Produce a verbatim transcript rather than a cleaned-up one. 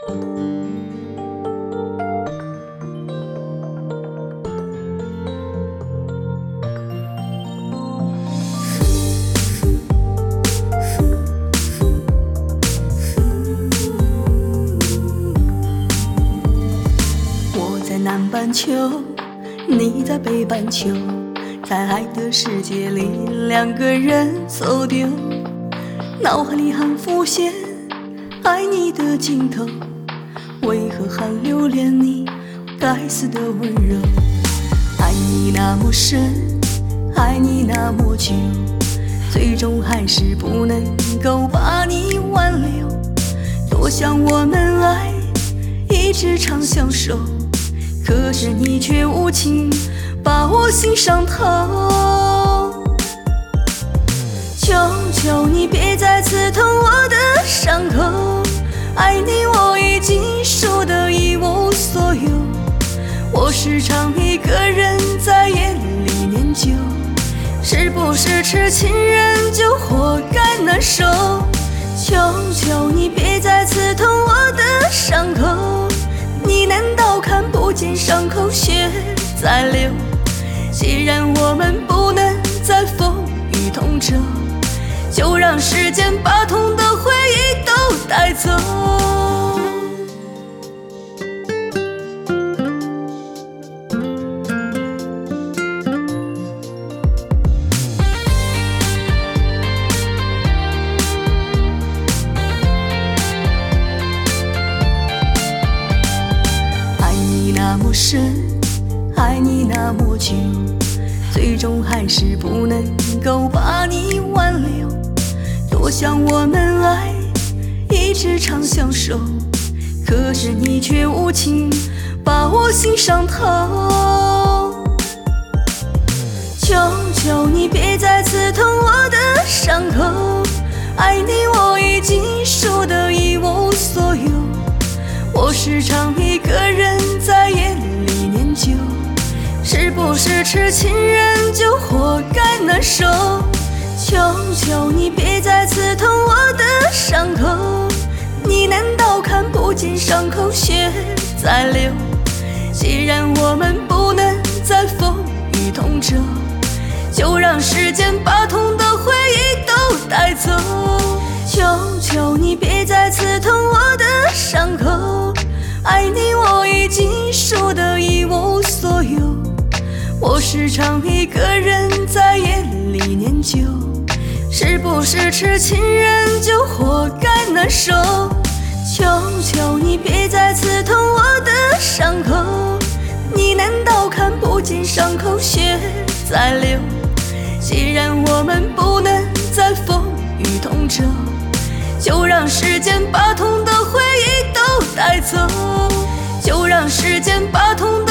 我在南半球，你在北半球，在爱的世界里，两个人走丢。脑海里还浮现爱你的镜头，为何还留恋你该死的温柔？爱你那么深，爱你那么久，最终还是不能够把你挽留。多想我们爱一直长相守，可是你却无情把我心伤透。求求你别再刺痛我的伤口，爱你我已经输得一无所有。我时常一个人在夜里念旧，是不是痴情人就活该难受？求求你别再刺痛我的伤口，你难道看不见伤口血在流？既然我们不能再风雨同舟，就让时间把痛的回忆都带走。爱你那么深，爱你那么久，最终还是不能够把你挽留。多想我们爱一直长相守，可是你却无情把我心伤透。求求你别再刺痛我的伤口，爱你我已经输得一无所有。我时常一个人在夜里念旧，是不是痴情人就活该难受？求求你别再刺痛我的伤口，你难道看不见伤口血在流？既然我们不能再风雨同舟，就让时间把痛的回忆都带走。求求你别再刺痛我的伤口，爱你我已经输得一无所有。我时常一个人在夜里念旧，是不是痴情人就活该难受？求求你别再刺痛我的伤口，你难道看不见伤口血在流？既然我们不能再风雨同舟，就让时间把痛的回忆都带走，就让时间把痛的